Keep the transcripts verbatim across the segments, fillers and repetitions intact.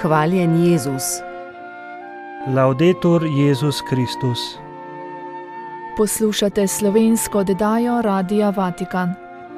Hvaljen Jezus. Laudetur Jezus Kristus. Poslušate slovensko oddajo Radia Vatikan.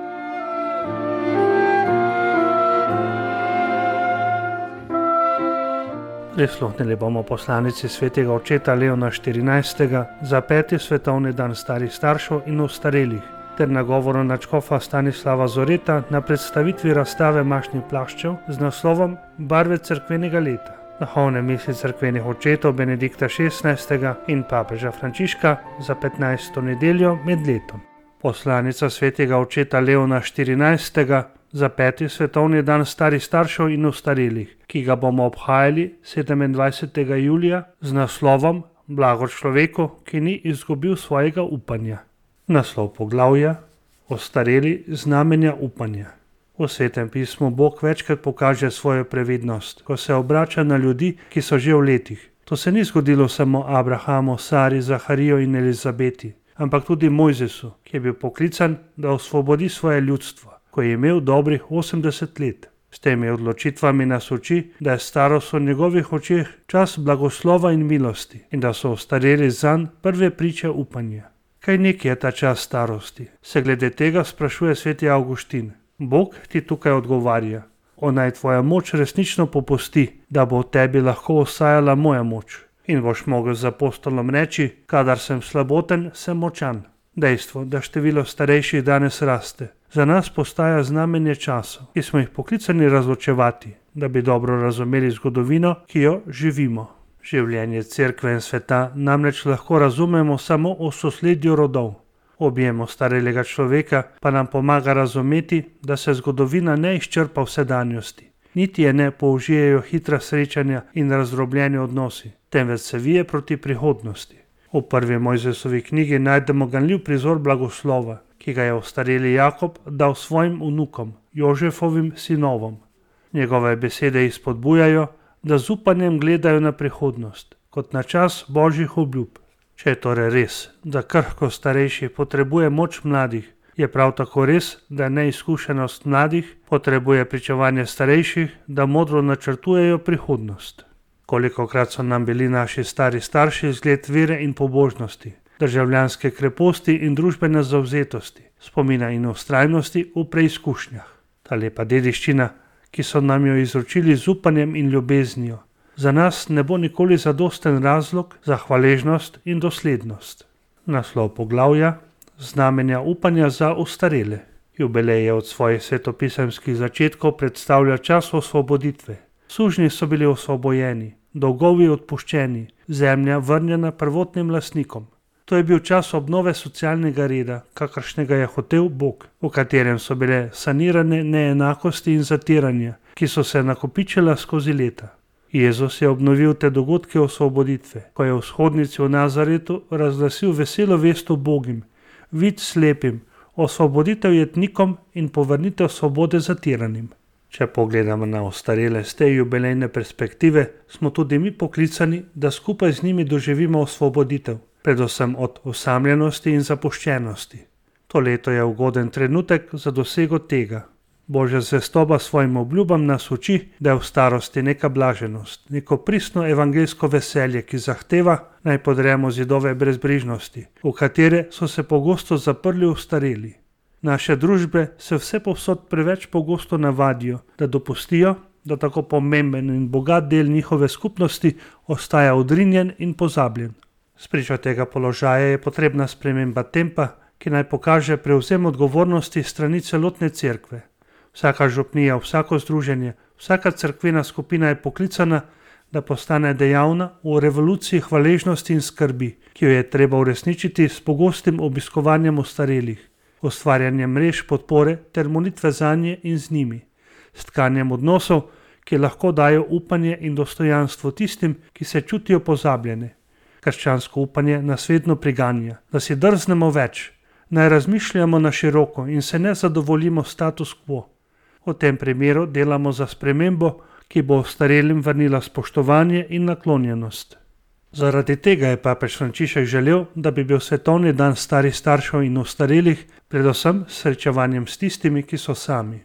Prisluhnili bomo poslanici svetega očeta Leona štirinajstega za peti svetovni dan starih staršev in ostarelih ter nagovoru nadškofa Stanislava Zoreta na predstavitvi razstave mašnih plaščev z naslovom Barve cerkvenega leta. Duhovne misli cerkvenih očetov Benedikta šestnajstega in papeža Frančiška za petnajsto nedeljo med letom. Poslanica svetega očeta Leona štirinajstega za peti svetovni dan starih staršev in ostarelih, ki ga bomo obhajali sedemindvajsetega julija z naslovom Blago človeku, ki ni izgubil svojega upanja. Naslov poglavja: Ostareli znamenja upanja. V Svetem pismu Bog večkrat pokaže svojo previdnost, ko se obrača na ljudi, ki so že v letih. To se ni zgodilo samo Abrahamu, Sari, Zahariju in Elizabeti, ampak tudi Mojzesu, ki je bil poklican, da osvobodi svoje ljudstvo, ko je imel dobrih osemdeset let. S temi odločitvami nas uči, da je starost v njegovih očeh čas blagoslova in milosti in da so ostareli zanj prve priče upanja. Kaj neki je ta čas starosti? Se glede tega sprašuje sveti Avguštin. Bog ti tukaj odgovarja: O naj tvoja moč resnično popusti, da bo v tebi lahko ostajala moja moč. In boš mogel z apostolom reči: kadar sem slaboten, sem močan. Dejstvo, da število starejših danes raste, za nas postaja znamenje časov, ki smo jih poklicani razločevati, da bi dobro razumeli zgodovino, ki jo živimo. Življenje cerkve in sveta namreč lahko razumemo samo v sosledju rodov. Objem ostarelega človeka pa nam pomaga razumeti, da se zgodovina ne izčrpa v sedanjosti, niti je ne použijejo hitra srečanja in razdrobljeni odnosi, temveč se vije proti prihodnosti. V prvi Mojzesovi knjigi najdemo ganljiv prizor blagoslova, ki ga je ostareli Jakob dal svojim vnukom, Jožefovim sinovom. Njegove besede izpodbujajo, da z upanjem gledajo na prihodnost, kot na čas božjih obljub. Če je torej res, da krhko starejši potrebuje moč mladih, je prav tako res, da neizkušenost mladih potrebuje pričevanje starejših, da modro načrtujejo prihodnost. Kolikokrat so nam bili naši stari starši zgled vere in pobožnosti, državljanske kreposti in družbene zavzetosti, spomina in vztrajnosti v preizkušnjah. Ta lepa dediščina, ki so nam jo izročili z upanjem in ljubeznijo, za nas ne bo nikoli zadosten razlog za hvaležnost in doslednost. Naslov poglavja: Znamenja upanja za ostarele. Jubilej je od svojih svetopisemskih začetkov predstavlja čas osvoboditve. Sužnji so bili osvobojeni, dolgovi odpuščeni, zemlja vrnjena prvotnim lastnikom. To je bil čas obnove socialnega reda, kakršnega je hotel Bog, v katerem so bile sanirane neenakosti in zatiranja, ki so se nakopičila skozi leta. Jezus je obnovil te dogodke osvoboditve, ko je v vzhodnici v Nazaretu razglasil veselo vest o Bogim, vid slepim, osvoboditev jetnikom in povrnitev svobode zatiranim. Če pogledamo na ostarele z te jubilejne perspektive, smo tudi mi poklicani, da skupaj z njimi doživimo osvoboditev, predvsem od osamljenosti in zapuščenosti. To leto je ugoden trenutek za dosego tega. Božja zvestoba svojim obljubam nas uči, da je v starosti neka blaženost, neko pristno evangeljsko veselje, ki zahteva, naj podremo zidove brezbrižnosti, v katere so se pogosto zaprli ostareli. Naše družbe se vse povsod preveč pogosto navadijo, da dopustijo, da tako pomemben in bogat del njihove skupnosti ostaja odrinjen in pozabljen. Spričo tega položaja je potrebna sprememba tempa, ki naj pokaže prevzem odgovornosti strani celotne cerkve. Vsaka župnija, vsako združenje, vsaka cerkvena skupina je poklicana, da postane dejavna v revoluciji hvaležnosti in skrbi, ki jo je treba uresničiti s pogostim obiskovanjem ostarelih, ustvarjanjem mrež podpore ter molitve zanje in z njimi, s tkanjem odnosov, ki lahko dajo upanje in dostojanstvo tistim, ki se čutijo pozabljene. Krščansko upanje nas vedno priganja, da si drznemo več, naj razmišljamo na široko in se ne zadovoljimo status quo. V tem primeru delamo za spremembo, ki bo ostarelim vrnila spoštovanje in naklonjenost. Zaradi tega je papež Frančišek želel, da bi bil svetovni dan starih staršev in ostarelih predvsem s srečevanjem s tistimi, ki so sami.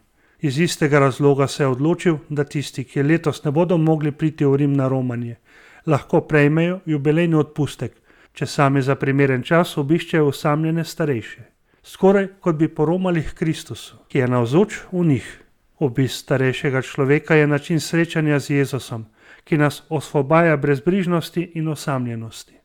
Iz istega razloga se je odločil, da tisti, ki letos ne bodo mogli priti v Rim na romanje, lahko prejmejo jubilejni odpustek, če sami za primeren čas obiščejo osamljene starejše. Skoraj kot bi poromali k Kristusu, ki je navzoč v njih. Obisk starejšega človeka je način srečanja z Jezusom, ki nas osvobaja brezbrižnosti in osamljenosti.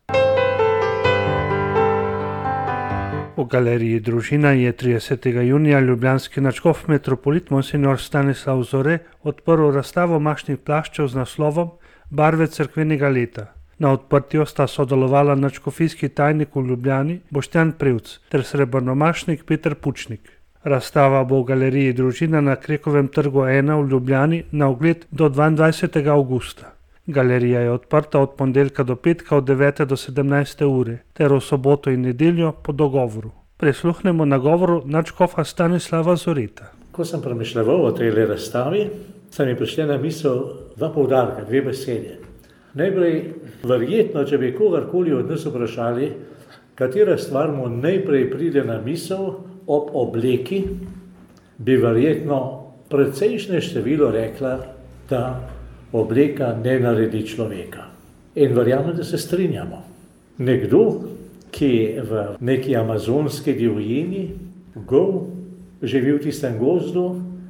V galeriji Družina je tridesetega junija ljubljanski nadškof metropolit monsignor Stanislav Zore odprl razstavo mašnih plaščev z naslovom Barve cerkvenega leta. Na odprtju sta sodelovala nadškofijski tajnik v Ljubljani Boštjan Prevc ter srebrnomašnik Peter Pučnik. Razstava bo v galeriji Družina na Krekovem trgu ena v Ljubljani na ogled do dvaindvajsetega avgusta. Galerija je odprta od ponedeljka do petka od devete do sedemnajste ure ter v soboto in nedeljo po dogovoru. Prisluhnemo nagovoru nadškofa Stanislava Zoreta. Ko sem premišljeval o tej razstavi, sta mi prišla na misel dva poudarka, dve besede. Najprej, verjetno, če bi kogarkoli od nas vprašali, katera stvar mu najprej pride na misel ob obleki, bi verjetno precejšnje število rekla, da obleka ne naredi človeka. In verjamem, da se strinjamo. Nekdo, ki v neki amazonski divjini, gol, živi v tistem gozdu,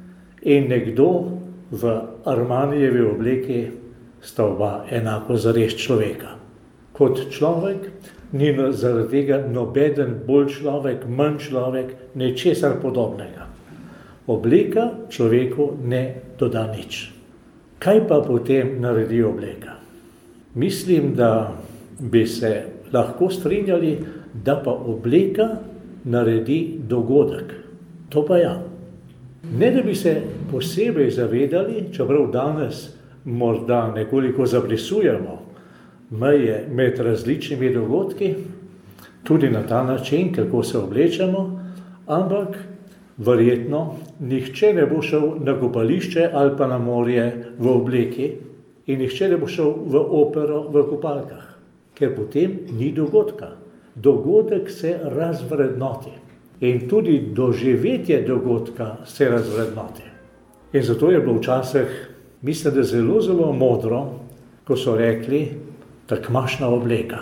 in nekdo v Armanijevi obleki sta oba enako zares človeka. Kot človek ni zaradi tega nobeden bolj človek, manj človek, ničesar podobnega. Obleka človeku ne doda nič. Kaj pa potem naredi obleka? Mislim, da bi se lahko strinjali, da pa obleka naredi dogodek. To pa ja. Ne da bi se posebej zavedali, čeprav danes morda nekoliko zabrisujemo meje med različnimi dogodki, tudi na ta način, kako se oblečemo, ampak verjetno nihče ne bo šel na kopališče ali pa na morje v obleki in nihče ne bo šel v opero v kopalkah, ker potem ni dogodka. Dogodek se razvrednoti in tudi doživetje dogodka se razvrednoti. In zato je bilo včasih, mislim, da zelo, zelo modro, ko so rekli, takmašna obleka.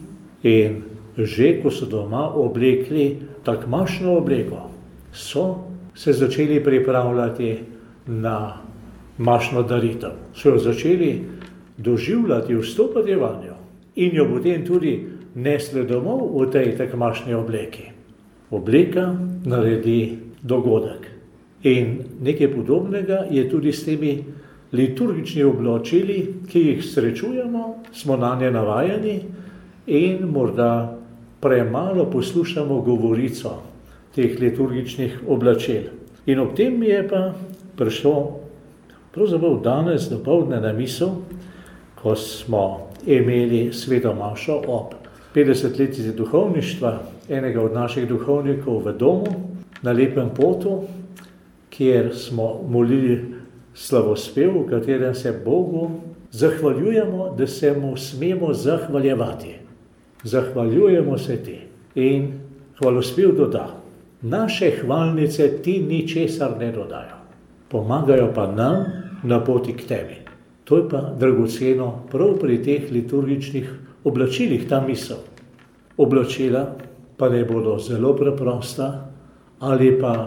In že, ko so doma oblekli takmašno obleko, so se začeli pripravljati na mašno daritev. So jo začeli doživljati, vstopati vanjo in jo potem tudi nesli domov v tej takmašni obleki. Obleka naredi dogodek. In nekaj podobnega je tudi s temi liturgičnimi oblačili, ki jih srečujemo, smo na nje navajeni in morda premalo poslušamo govorico teh liturgičnih oblačil. In ob tem mi je pa prišlo pravzaprav danes dopoldne na misel, ko smo imeli sveto mašo ob petdesetletnici duhovništva enega od naših duhovnikov v domu na Lepem potu, kjer smo molili slavospev, v katerem se Bogu zahvaljujemo, da se mu smemo zahvaljevati. Zahvaljujemo se ti. In hvalospev doda. Naše hvalnice ti ničesar ne dodajo. Pomagajo pa nam na poti k tebi. To je pa dragoceno prav pri teh liturgičnih oblačilih, ta misel. Oblačila pa ne bodo zelo preprosta ali pa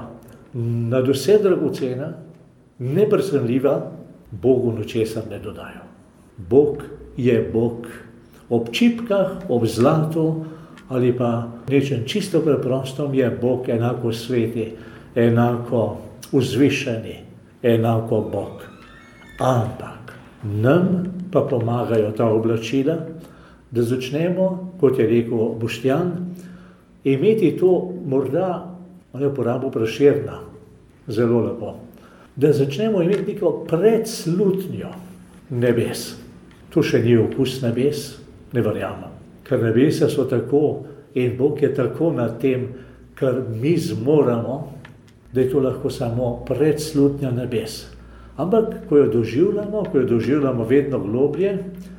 nadvse dragocena, neprecenljiva, Bogu ničesar ne dodajo. Bog je Bog. Ob čipkah, ob zlatu ali pa nečem čisto preprostom je Bog enako sveti, enako vzvišeni, enako Bog. Ampak nam pa pomagajo ta oblačila, da začnemo, kot je rekel Boštjan, imeti to morda, on je uporabil Prešerna, zelo lepo, da začnemo imeti neko predslutnjo nebes. To še ni okus nebes, ne verjamem. Ker nebesa so tako in Bog je tako nad tem, kar mi zmoramo, da je to lahko samo predslutnja nebes. Ampak, ko jo doživljamo, ko jo doživljamo vedno globlje,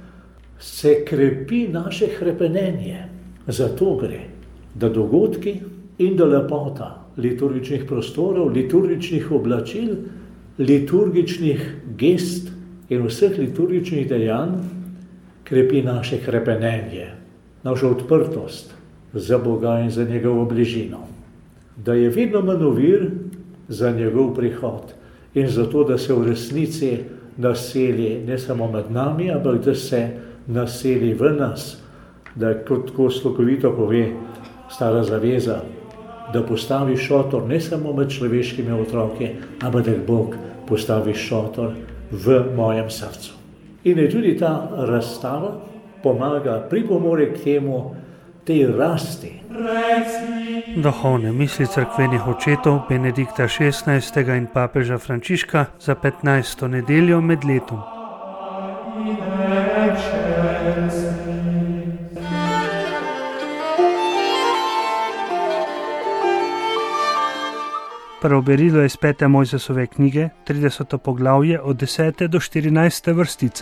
se krepi naše hrepenenje. Zato gre, da dogodki in da lepota liturgičnih prostorov, liturgičnih oblačil liturgičnih gest in vseh liturgičnih dejanj krepi naše hrepenenje, našo odprtost za Boga in za njegovo bližino. Da je vedno manj ovir za njegov prihod in zato, da se v resnici naseli ne samo med nami, ampak da se naseli v nas, da kot tako slokovito pove Stara zaveza, da postavi šotor ne samo med človeškimi otroki, ampak da Bog postavi šotor v mojem srcu. In je tudi ta razstava pomaga, pripomore k temu, tej rasti. Duhovne misli cerkvenih očetov Benedikta šestnajstega in papeža Frančiška za petnajsto nedeljo med letom. Prvo berilo je iz pete Mojzesove knjige, trideseto poglavje od desete do štirinajste vrstice.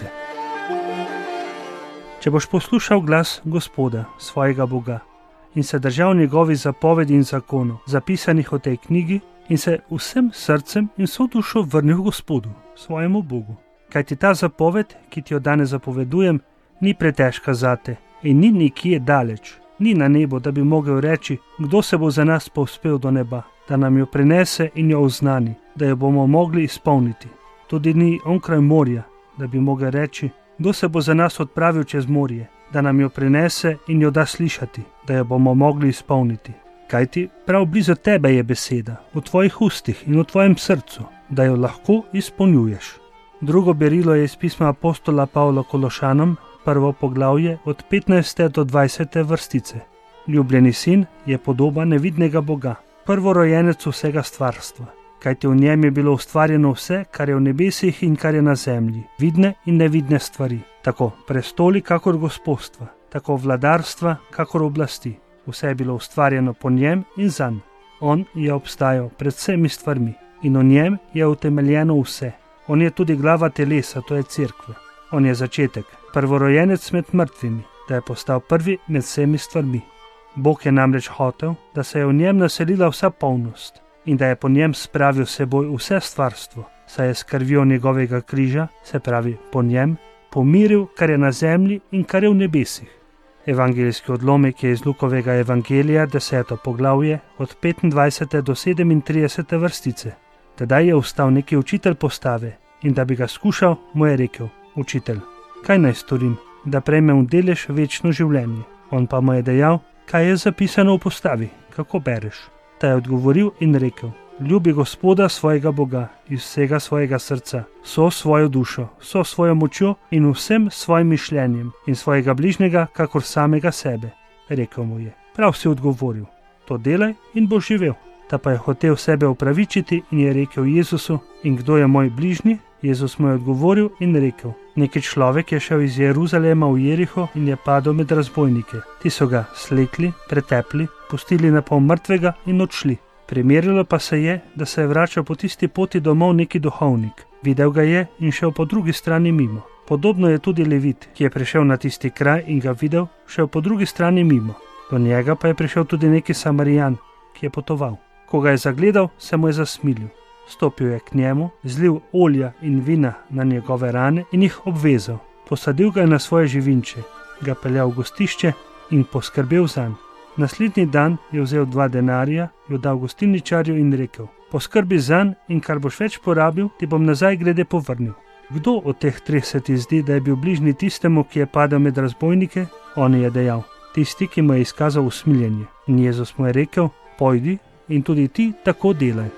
Če boš poslušal glas Gospoda, svojega Boga, in se držal njegovih zapovedi in zakonov, zapisanih v tej knjigi, in se vsem srcem in vso dušo vrnil Gospodu, svojemu Bogu. Kajti ta zapoved, ki ti jo danes zapovedujem, ni pretežka zate in ni nikje daleč, ni na nebu, da bi mogel reči, kdo se bo za nas povzpel do neba, da nam jo prinese in jo oznani, da jo bomo mogli izpolniti. Tudi ni onkraj morja, da bi mogel reči, kdo se bo za nas odpravil čez morje, da nam jo prinese in jo da slišati, da jo bomo mogli izpolniti. Kajti prav blizu tebe je beseda, v tvojih ustih in v tvojem srcu, da jo lahko izpolnjuješ. Drugo berilo je iz pisma apostola Pavla Kološanom, prvo poglavje od petnajste do dvajsete vrstice. Ljubljeni sin je podoba nevidnega Boga, prvorojenec vsega stvarstva. Kajti v njem je bilo ustvarjeno vse, kar je v nebesih in kar je na zemlji, vidne in nevidne stvari, tako prestoli kakor gospodstva, tako vladarstva kakor oblasti. Vse je bilo ustvarjeno po njem in zanj. On je obstajal pred vsemi stvarmi in v njem je utemeljeno vse. On je tudi glava telesa, to je cerkve. On je začetek, prvorojenec med mrtvimi, da je postal prvi med vsemi stvarmi. Bog je namreč hotel, da se je v njem naselila vsa polnost in da je po njem spravil seboj vse stvarstvo, saj je s krvjo njegovega križa, se pravi po njem, pomiril, kar je na zemlji in kar je v nebesih. Evangeljski odlomek je iz Lukovega evangelija, deseto poglavje, od petindvajsete do sedemintridesete vrstice. Tedaj je vstal neki učitelj postave in da bi ga skušal, mu je rekel: Učitelj, kaj naj storim, da prejmem delež večno življenje? On pa mu je dejal: Kaj je zapisano v postavi, kako bereš? Ta je odgovoril in rekel: Ljubi Gospoda svojega Boga iz vsega svojega srca, vso svojo dušo, vso svojo močjo in vsem svojim mišljenjem in svojega bližnjega kakor samega sebe. Rekel mu je: Prav si odgovoril, to delaj in boš živel. Ta pa je hotel sebe opravičiti in je rekel Jezusu: In kdo je moj bližnji? Jezus mu je odgovoril in rekel: Neki človek je šel iz Jeruzalema v Jeriho in je padel med razbojnike. Ti so ga slekli, pretepli, pustili na pol mrtvega in odšli. Primerilo pa se je, da se je vračal po tisti poti domov neki duhovnik. Videl ga je in šel po drugi strani mimo. Podobno je tudi Levit, ki je prišel na tisti kraj in ga videl, šel po drugi strani mimo. Do njega pa je prišel tudi neki Samarijan, ki je potoval. Ko ga je zagledal, se mu je zasmilil. Stopil je k njemu, zlil olja in vina na njegove rane in jih obvezal. Posadil ga je na svoje živinče, ga peljal v gostišče in poskrbel zanj. Naslednji dan je vzel dva denarja, jo dal gostilničarju in rekel: Poskrbi zanj in kar boš več porabil, ti bom nazaj grede povrnil. Kdo od teh treh se ti zdi, da je bil bližnji tistemu, ki je padel med razbojnike? On je dejal: Tisti, ki mu je izkazal usmiljenje. In Jezus mu je rekel: Pojdi in tudi ti tako delaj.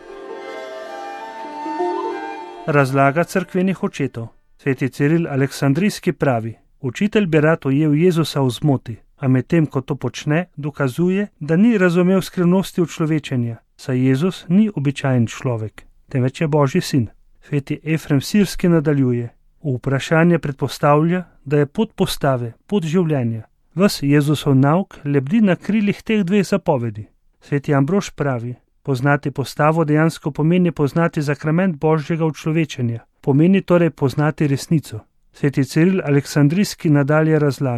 Razlaga cerkvenih očetov. Sveti Ciril Aleksandrijski pravi: Učitelj bi rad ujel Jezusa v zmoti, a medtem ko to počne, dokazuje, da ni razumel skrivnosti učlovečenja, saj Jezus ni običajen človek, temveč je Božji sin. Sveti Efrem Sirski nadaljuje: V vprašanje predpostavlja, da je pot postave, pot življenja. Ves Jezusov nauk lebdi na krilih teh dveh zapovedi. Sveti Ambrož pravi: Poznati postavo dejansko pomeni poznati zakrament Božjega učlovečenja, pomeni torej poznati resnico. Sveti Ciril Aleksandrijski nadalje razlaga: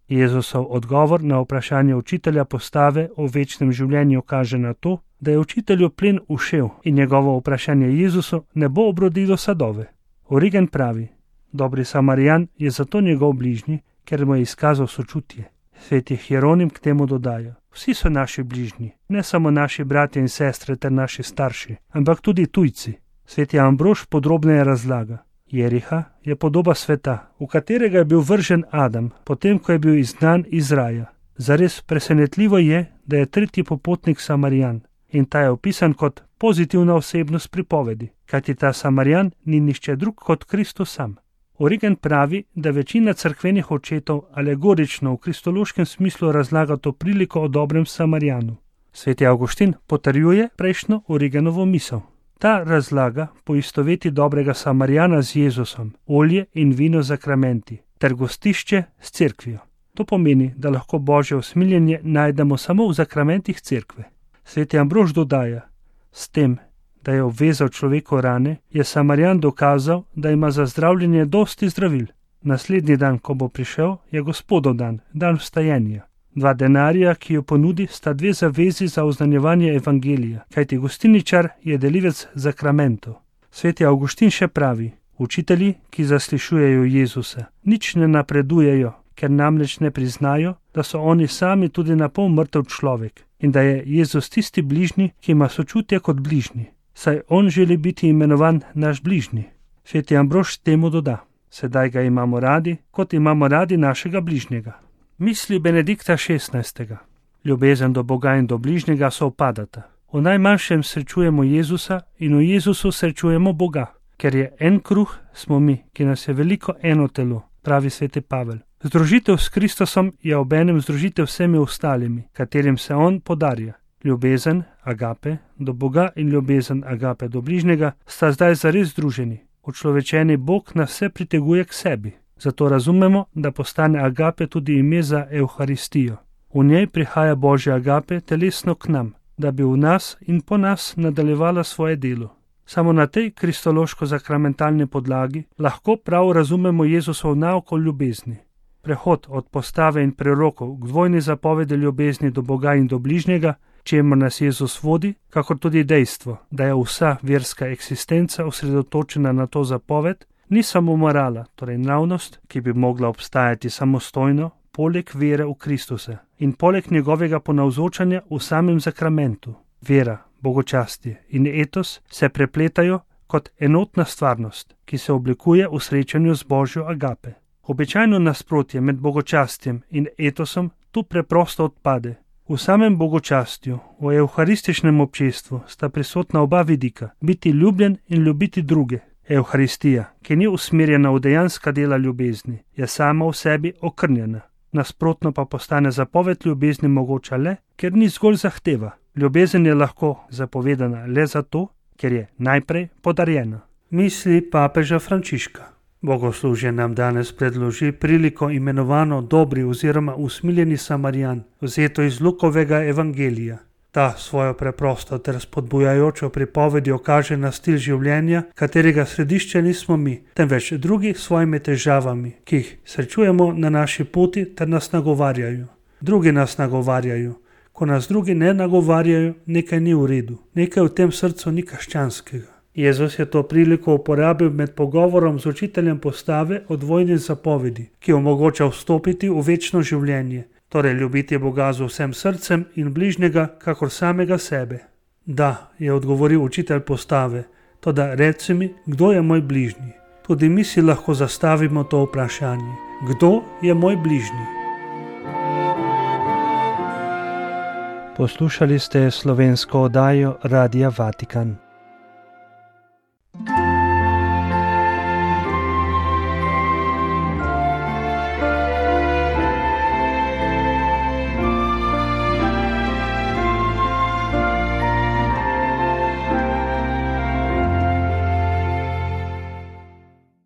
Jezusov odgovor na vprašanje učitelja postave o večnem življenju kaže na to, da je učitelju plen ušel in njegovo vprašanje Jezusu ne bo obrodilo sadove. Origen pravi: dobri Samarijan je zato njegov bližnji, ker mu je izkazal sočutje. Sveti Hieronim k temu dodaja: vsi so naši bližnji, ne samo naši bratje in sestre ter naši starši, ampak tudi tujci. Sveti Ambrož podrobneje razlaga: Jeriha je podoba sveta, v katerega je bil vržen Adam, potem ko je bil izgnan iz raja. Zares presenetljivo je, da je tretji popotnik Samarijan, in ta je opisan kot pozitivna osebnost pripovedi, kajti ta Samarijan ni nihče drug kot Kristus sam. Origen pravi, da večina cerkvenih očetov alegorično v kristološkem smislu razlaga to priliko o dobrem Samarijanu. Sveti Avguštin potrjuje prejšnjo Origenovo misel. Ta razlaga poistoveti dobrega Samarijana z Jezusom, olje in vino zakramenti, ter gostišče s cerkvijo. To pomeni, da lahko Božje usmiljenje najdemo samo v zakramentih cerkve. Sveti Ambrož dodaja: s tem, da je obvezal človeku rane, je Samarijan dokazal, da ima za zdravljenje dosti zdravil. Naslednji dan, ko bo prišel, je Gospodov dan, dan vstajenja. Dva denarja, ki jo ponudi, sta dve zavezi za oznanjevanje evangelija, kajti gostilničar je delivec zakramentov. Sveti Avguštin še pravi: učitelji, ki zaslišujejo Jezusa, nič ne napredujejo, ker namreč ne priznajo, da so oni sami tudi napol mrtev človek in da je Jezus tisti bližnji, ki ima sočutje kot bližnji, saj on želi biti imenovan naš bližnji. Sveti Ambrož temu doda: sedaj ga imamo radi, kot imamo radi našega bližnjega. Misli Benedikta šestnajstega. Ljubezen do Boga in do bližnjega sovpadata. V najmanjšem srečujemo Jezusa in v Jezusu srečujemo Boga. Ker je en kruh, smo mi, ki nas je veliko eno telo, pravi sveti Pavel. Združitev s Kristusom je obenem združitev vsemi ostalimi, katerim se on podarja. Ljubezen, agape, do Boga in ljubezen, agape, do bližnjega sta zdaj zares združeni. Učlovečeni Bog nas vse priteguje k sebi. Zato razumemo, da postane agape tudi ime za Evharistijo. V njej prihaja Božja agape telesno k nam, da bi v nas in po nas nadaljevala svoje delo. Samo na tej kristološko-zakramentalni podlagi lahko prav razumemo Jezusov nauk o ljubezni. Prehod od postave in prerokov k dvojni zapovedi ljubezni do Boga in do bližnjega, čemur nas Jezus vodi, kakor tudi dejstvo, da je vsa verska eksistenca osredotočena na to zapoved, ni samo morala, torej nravnost, ki bi mogla obstajati samostojno, poleg vere v Kristusa in poleg njegovega ponavzočanja v samem zakramentu. Vera, bogočastje in etos se prepletajo kot enotna stvarnost, ki se oblikuje v srečanju z Božjo agape. Običajno nasprotje med bogočastjem in etosom tu preprosto odpade. V samem bogočastju, v evharističnem občestvu sta prisotna oba vidika, biti ljubljen in ljubiti druge. Evharistija, ki ni usmerjena v dejanska dela ljubezni, je sama v sebi okrnjena. Nasprotno pa postane zapoved ljubezni mogoča le, ker ni zgolj zahteva. Ljubezen je lahko zapovedana le zato, ker je najprej podarjena. Misli papeža Frančiška. Bogoslužje nam danes predloži priliko imenovano dobri oziroma usmiljeni Samarijan, vzeto iz Lukovega evangelija. Ta svojo preprosto ter spodbujajočo pripovedi kaže na stil življenja, katerega središče nismo mi, temveč drugi s svojimi težavami, ki jih srečujemo na naši poti ter nas nagovarjajo. Drugi nas nagovarjajo. Ko nas drugi ne nagovarjajo, nekaj ni v redu, nekaj v tem srcu ni krščanskega. Jezus je to priliko uporabil med pogovorom z učiteljem postave o dvojni zapovedi, ki omogoča vstopiti v večno življenje, torej ljubiti Boga z vsem srcem in bližnjega kakor samega sebe. Da, je odgovoril učitelj postave, toda reci mi, kdo je moj bližnji? Tudi mi si lahko zastavimo to vprašanje. Kdo je moj bližnji? Poslušali ste slovensko oddajo Radia Vatikan.